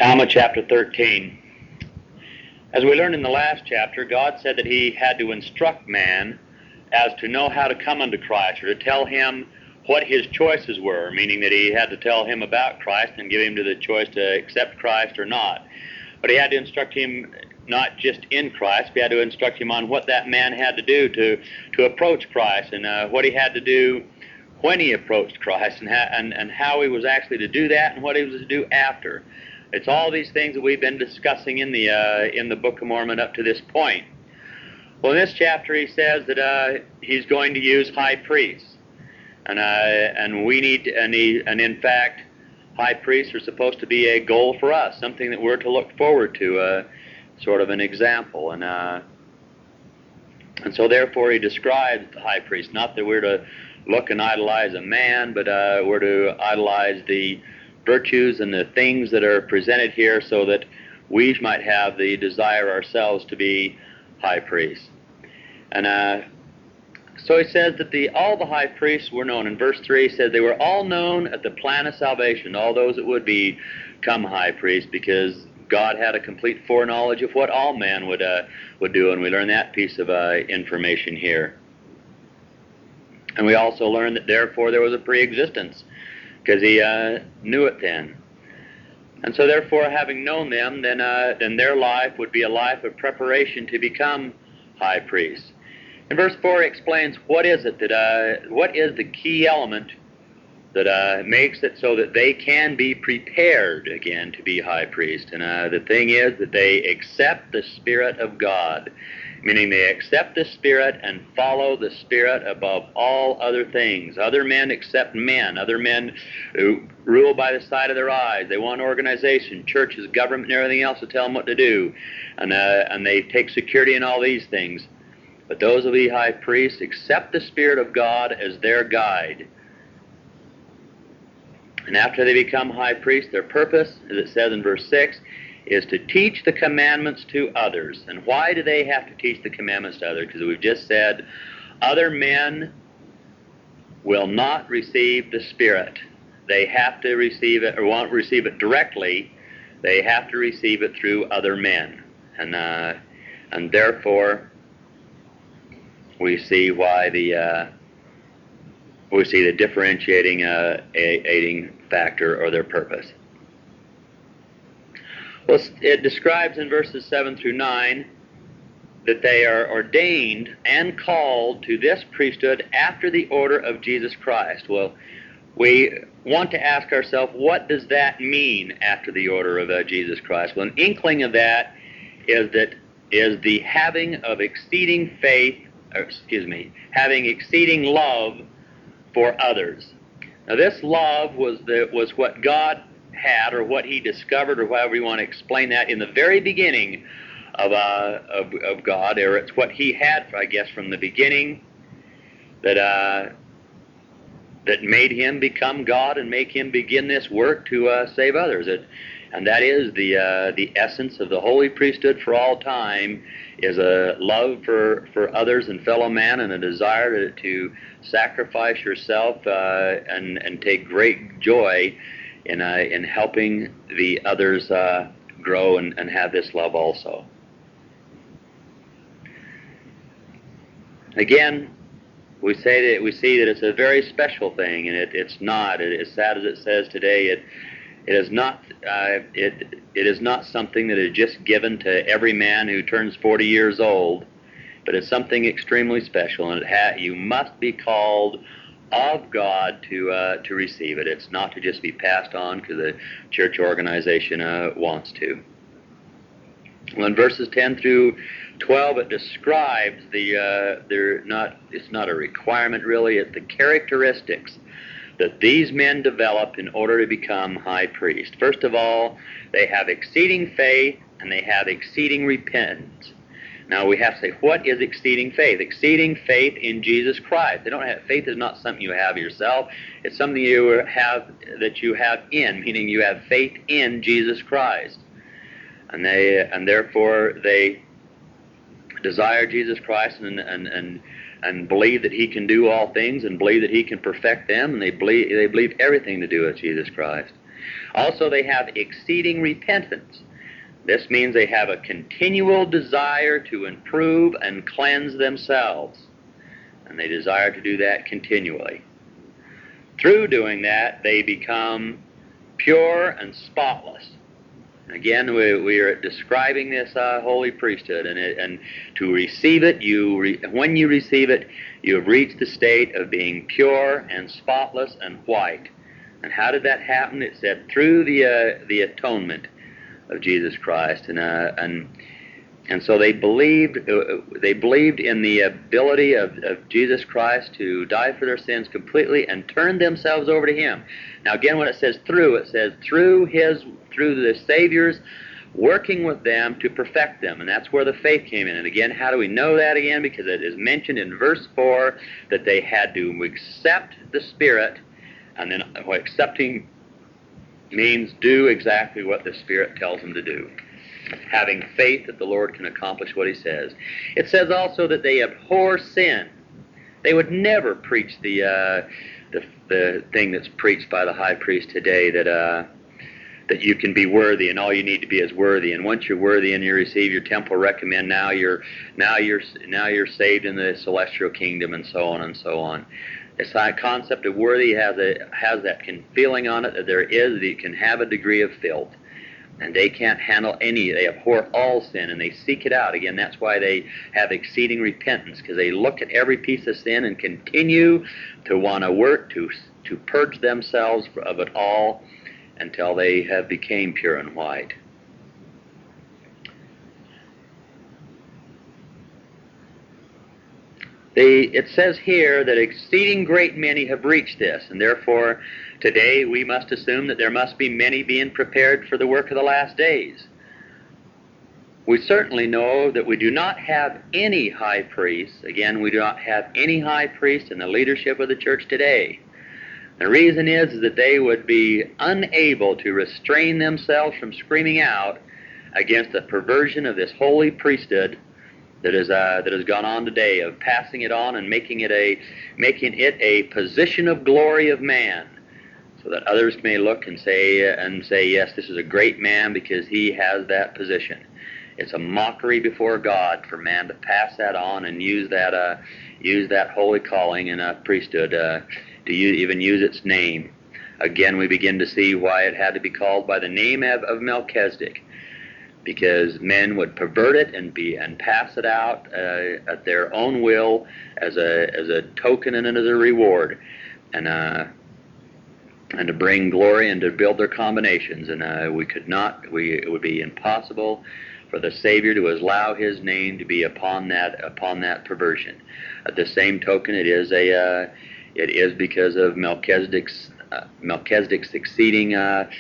Alma chapter 13. As we learned in the last chapter, God said that He had to instruct man as to know how to come unto Christ, or to tell him what his choices were, meaning that He had to tell him about Christ and give him the choice to accept Christ or not. But He had to instruct him not just in Christ, but He had to instruct him on what that man had to do to approach Christ, and what he had to do when he approached Christ, and how he was actually to do that, and what he was to do after. It's all these things that we've been discussing in the Book of Mormon up to this point. Well, in this chapter he says that he's going to use high priests, and we need, and in fact, high priests are supposed to be a goal for us, something that we're to look forward to, sort of an example, and so therefore he describes the high priest, not that we're to look and idolize a man, but we're to idolize the virtues and the things that are presented here, so that we might have the desire ourselves to be high priests. And so he says that all the high priests were known. In verse 3 he said they were all known at the plan of salvation, all those that would become high priests, because God had a complete foreknowledge of what all men would do, and we learn that piece of information here. And we also learn that therefore there was a pre-existence, because He knew it then. And so therefore, having known them, then their life would be a life of preparation to become high priests. In verse 4 he explains what is the key element that makes it so that they can be prepared again to be high priests. And the thing is that they accept the Spirit of God, meaning they accept the Spirit and follow the Spirit above all other things. Other men accept men. Other men who rule by the side of their eyes. They want organization, churches, government, and everything else to tell them what to do. And they take security in all these things. But those who be high priests accept the Spirit of God as their guide. And after they become high priests, their purpose, as it says in verse 6, is to teach the commandments to others. And why do they have to teach the commandments to others? Because we've just said other men will not receive the Spirit. They have to receive it, or won't receive it directly. They have to receive it through other men. And therefore we see why the differentiating aiding factor, or their purpose. Well, it describes in verses 7 through 9 that they are ordained and called to this priesthood after the order of Jesus Christ. Well, we want to ask ourselves, what does that mean, after the order of Jesus Christ? Well, an inkling of that is the having of exceeding having exceeding love for others. Now, this love was what God had, or what He discovered, or however you want to explain that, in the very beginning of God, or it's what He had, I guess, from the beginning, that made Him become God and make Him begin this work to save others. And that is the essence of the holy priesthood for all time, is a love for others and fellow man, and a desire to sacrifice yourself and take great joy in helping the others grow and have this love also. Again, we see that it's a very special thing, and it's not. As sad as it says today, it is not. It is not something that is just given to every man who turns 40 years old, but it's something extremely special, and you must be called of God to receive it. It's not to just be passed on because the church organization wants to. Well, in verses 10 through 12, it describes it's not a requirement really, it's the characteristics that these men develop in order to become high priests. First of all, they have exceeding faith, and they have exceeding repentance. Now we have to say, what is exceeding faith? Exceeding faith in Jesus Christ. Faith is not something you have yourself. It's something that you have in, meaning you have faith in Jesus Christ. And therefore they desire Jesus Christ and believe that He can do all things, and believe that He can perfect them, and they believe everything to do with Jesus Christ. Also, they have exceeding repentance. This means they have a continual desire to improve and cleanse themselves. And they desire to do that continually. Through doing that, they become pure and spotless. Again, we are describing this holy priesthood, and to receive it, when you receive it, you have reached the state of being pure and spotless and white. And how did that happen? It said through the atonement of Jesus Christ, and so they believed in the ability of Jesus Christ to die for their sins completely and turn themselves over to Him. Now again, when it says through the Savior's working with them to perfect them, and that's where the faith came in. And again, how do we know that again? Because it is mentioned in verse 4 that they had to accept the Spirit, and then accepting means do exactly what the Spirit tells them to do, having faith that the Lord can accomplish what He says. It says also that they abhor sin. They would never preach the thing that's preached by the high priest today, that you can be worthy and all you need to be is worthy, and once you're worthy and you receive your temple recommend, now you're saved in the celestial kingdom, and so on and so on. This concept of worthy has that feeling on it that it can have a degree of filth, and they can't handle any. They abhor all sin and they seek it out. Again, that's why they have exceeding repentance, because they look at every piece of sin and continue to want to work to purge themselves of it all until they have became pure and white. It says here that exceeding great many have reached this, and therefore today we must assume that there must be many being prepared for the work of the last days. We certainly know that we do not have any high priest. Again, we do not have any high priest in the leadership of the church today. The reason is that they would be unable to restrain themselves from screaming out against the perversion of this holy priesthood that has gone on today, of passing it on and making it a position of glory of man, so that others may look and say, yes, this is a great man because he has that position. It's a mockery before God for man to pass that on and use that holy calling in a priesthood to even use its name. Again, we begin to see why it had to be called by the name of Melchizedek, because men would pervert it and pass it out at their own will as a token and as a reward, and to bring glory and to build their combinations. And it would be impossible for the Savior to allow His name to be upon that perversion. At the same token, it is because of Melchizedek's exceeding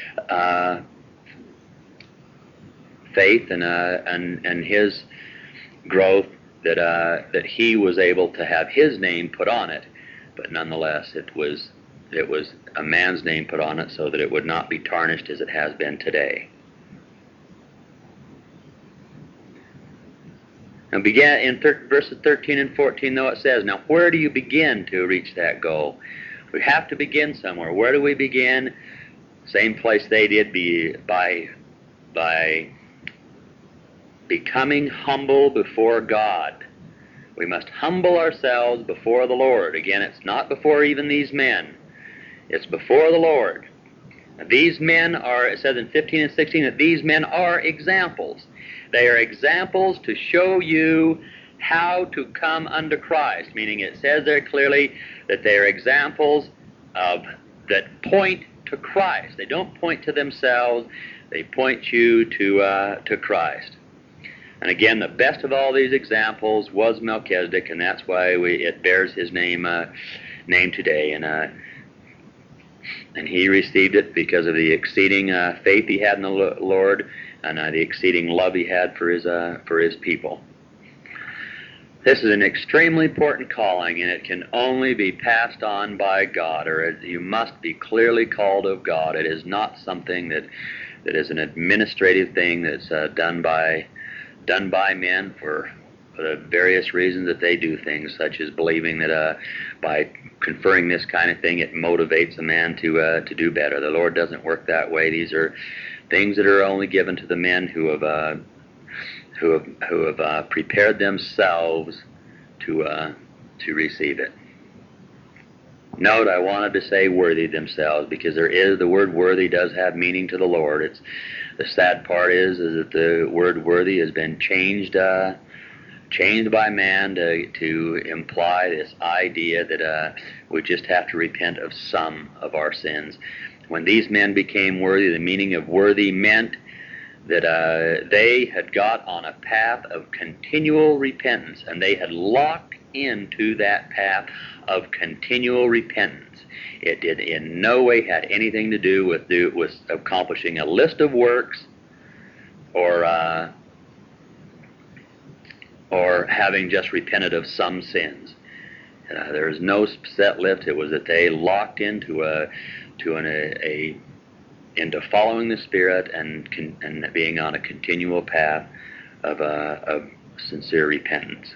faith and his growth that he was able to have his name put on it, but nonetheless it was a man's name put on it so that it would not be tarnished as it has been today. And began in verses 13 and 14, though, it says, now where do you begin to reach that goal? We have to begin somewhere. Where do we begin? Same place they did, by becoming humble before God. We must humble ourselves before the Lord. Again, it's not before even these men. It's before the Lord. These men are, it says in 15 and 16, that these men are examples. They are examples to show you how to come unto Christ, meaning it says there clearly that they are examples that point to Christ. They don't point to themselves. They point you to Christ. And again, the best of all these examples was Melchizedek, and that's why it bears his name today. And he received it because of the exceeding faith he had in the Lord, and the exceeding love he had for his people. This is an extremely important calling, and it can only be passed on by God, or you must be clearly called of God. It is not something that is an administrative thing that's done by men for the various reasons that they do things, such as believing that by conferring this kind of thing, it motivates a man to do better. The Lord doesn't work that way. These are things that are only given to the men who have prepared themselves to receive it. Note, I wanted to say worthy themselves, because the word worthy does have meaning to the Lord. The sad part is that the word worthy has been changed by man to imply this idea that we just have to repent of some of our sins. When these men became worthy, the meaning of worthy meant that they had got on a path of continual repentance, and they had locked into that path of continual repentance. It did in no way had anything to do with accomplishing a list of works or having just repented of some sins. There is no set list. It was that they locked into into following the Spirit and being on a continual path of sincere repentance.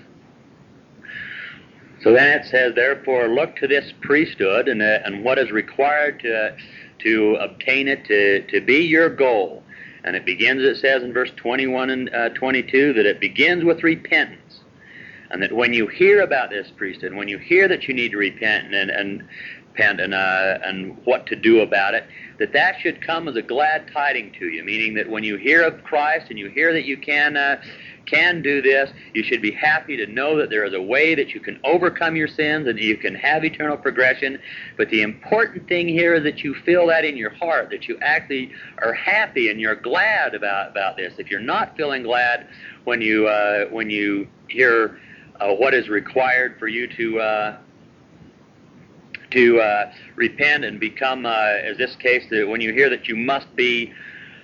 So then it says, therefore, look to this priesthood and what is required to obtain it to be your goal. And it begins, it says in verse 21 and 22, that it begins with repentance. And that when you hear about this priesthood, when you hear that you need to repent and what to do about it, that should come as a glad tiding to you, meaning that when you hear of Christ and you hear that you can do this, you should be happy to know that there is a way that you can overcome your sins and you can have eternal progression. But the important thing here is that you feel that in your heart, that you actually are happy and you're glad about this. If you're not feeling glad when you hear what is required for you to repent and become, as this case, when you hear that you must be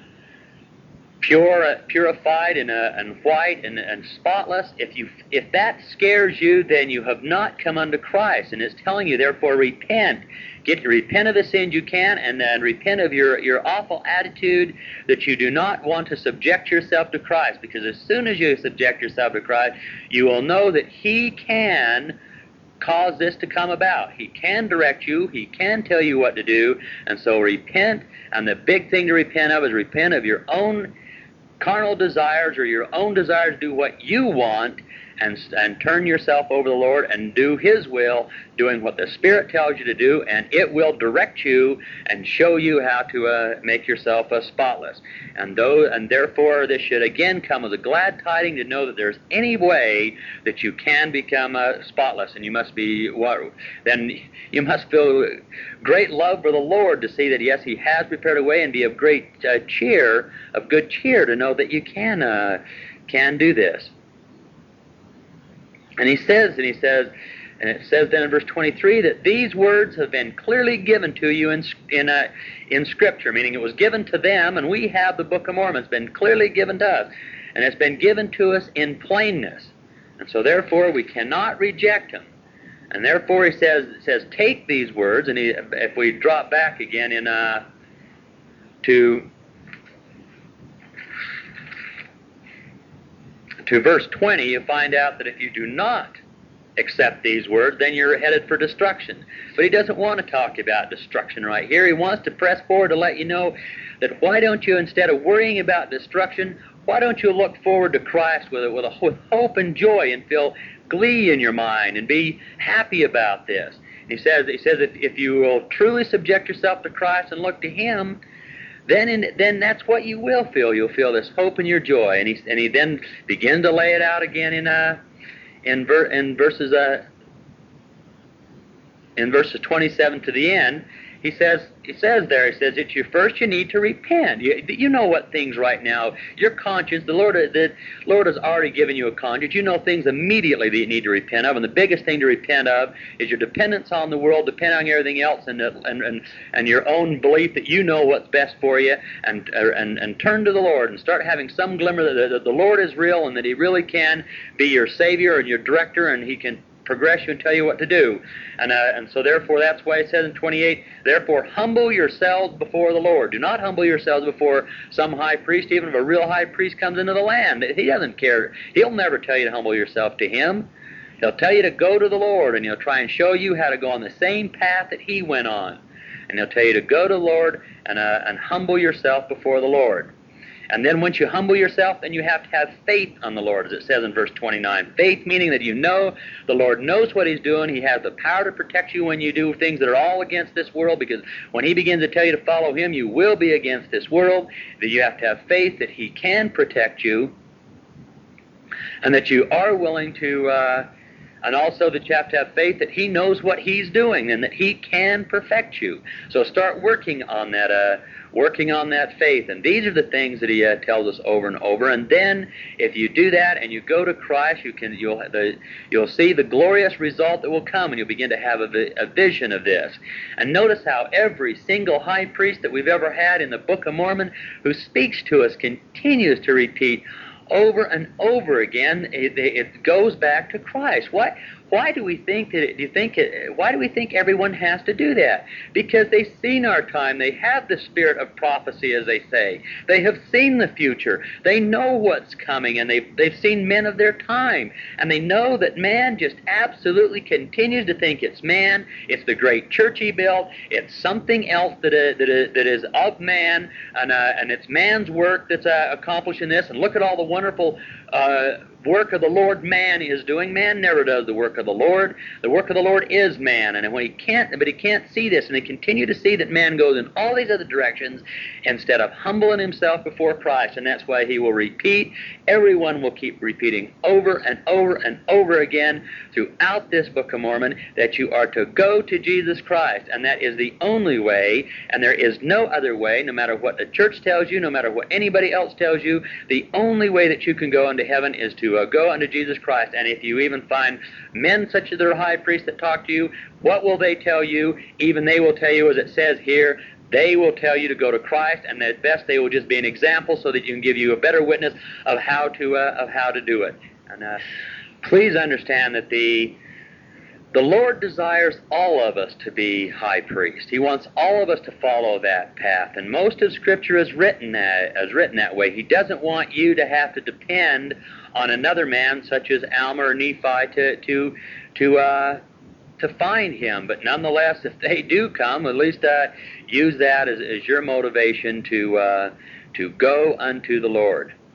purified and white and spotless, if that scares you, then you have not come unto Christ. And it's telling you, therefore, repent. Repent of the sins you can, and then repent of your awful attitude that you do not want to subject yourself to Christ. Because as soon as you subject yourself to Christ, you will know that He can cause this to come about. He can direct you. He can tell you what to do. And so repent. And the big thing to repent of is repent of your own carnal desires or your own desire to do what you want, and turn yourself over to the Lord and do His will, doing what the Spirit tells you to do, and it will direct you and show you how to make yourself spotless. And therefore this should again come as a glad tiding to know that there's any way that you can become spotless, and you must then you must feel great love for the Lord to see that yes, He has prepared a way, and be of great good cheer to know that you can do this. And it says then in verse 23 that these words have been clearly given to you in Scripture, meaning it was given to them, and we have the Book of Mormon. It's been clearly given to us, and it's been given to us in plainness. And so therefore we cannot reject them. And therefore he says take these words, and if we drop back again to verse 20, you find out that if you do not accept these words, then you're headed for destruction. But he doesn't want to talk about destruction right here. He wants to press forward to let you know that why don't you, instead of worrying about destruction, why don't you look forward to Christ with hope and joy, and feel glee in your mind and be happy about this. He says if you will truly subject yourself to Christ and look to Him, then that's what you will feel. You'll feel this hope and your joy. And he then begins to lay it out again in verses 27 to the end. He says that first you need to repent. You know what things right now, your conscience, the Lord has already given you a conscience. You know things immediately that you need to repent of, and the biggest thing to repent of is your dependence on the world, depending on everything else, and your own belief that you know what's best for you, and turn to the Lord and start having some glimmer that the Lord is real and that He really can be your Savior and your director, and He can progress you and tell you what to do. And so therefore that's why it says in 28, therefore humble yourselves before the Lord. Do not humble yourselves before some high priest, even if a real high priest comes into the land. He doesn't care. He'll never tell you to humble yourself to him. He'll tell you to go to the Lord, and he'll try and show you how to go on the same path that he went on. And he'll tell you to go to the Lord and humble yourself before the Lord. And then once you humble yourself, then you have to have faith on the Lord, as it says in verse 29. Faith meaning that you know the Lord knows what he's doing. He has the power to protect you when you do things that are all against this world, because when he begins to tell you to follow him, you will be against this world. That you have to have faith that he can protect you, and that you are willing to, and also that you have to have faith that he knows what he's doing and that he can perfect you. So start working on that faith. And these are the things that he tells us over and over. And then if you do that and you go to Christ, you'll see the glorious result that will come, and you'll begin to have a vision of this. And notice how every single high priest that we've ever had in the Book of Mormon who speaks to us continues to repeat over and over again, it goes back to Christ. Why do we think why do we think everyone has to do that? Because they've seen our time. They have the spirit of prophecy, as they say. They have seen the future. They know what's coming, and they've seen men of their time. And they know that man just absolutely continues to think it's man, it's the great church he built, it's something else that is of man, and it's man's work that's accomplishing this. And look at all the wonderful work of the Lord man is doing. Man never does the work of the Lord. The work of the Lord is man. And when he can't see this, and they continue to see that man goes in all these other directions instead of humbling himself before Christ. And that's why he will repeat. Everyone will keep repeating over and over and over again throughout this Book of Mormon that you are to go to Jesus Christ. And that is the only way, and there is no other way, no matter what the church tells you, no matter what anybody else tells you. The only way that you can go into heaven is to go unto Jesus Christ. And if you even find men such as their high priests that talk to you, what will they tell you? Even they will tell you, as it says here, they will tell you to go to Christ, and at best they will just be an example so that you can give you a better witness of how to do it. And please understand that the Lord desires all of us to be high priests. He wants all of us to follow that path, and most of Scripture is written that way. He doesn't want you to have to depend on another man such as Alma or Nephi to find him. But nonetheless, if they do come, at least use that as your motivation to go unto the Lord.